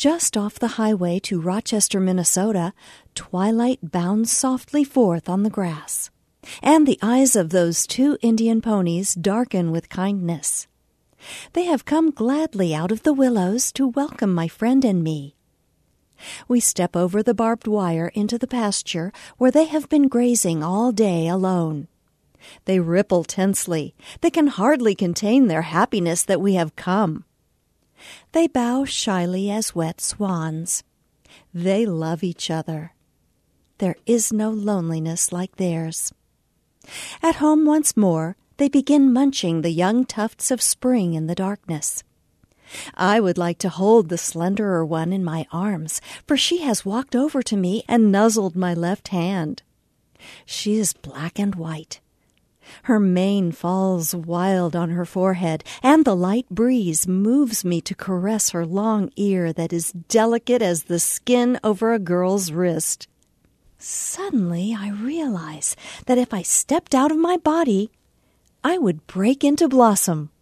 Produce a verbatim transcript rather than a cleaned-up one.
Just off the highway to Rochester, Minnesota, twilight bounds softly forth on the grass, and the eyes of those two Indian ponies darken with kindness. They have come gladly out of the willows to welcome my friend and me. We step over the barbed wire into the pasture where they have been grazing all day alone. They ripple tensely. They can hardly contain their happiness that we have come. They bow shyly as wet swans. They love each other. There is no loneliness like theirs. At home once more, they begin munching the young tufts of spring in the darkness. I would like to hold the slenderer one in my arms, for she has walked over to me and nuzzled my left hand. She is black and white. Her mane falls wild on her forehead, and the light breeze moves me to caress her long ear that is delicate as the skin over a girl's wrist. Suddenly I realize that if I stepped out of my body, I would break into blossom.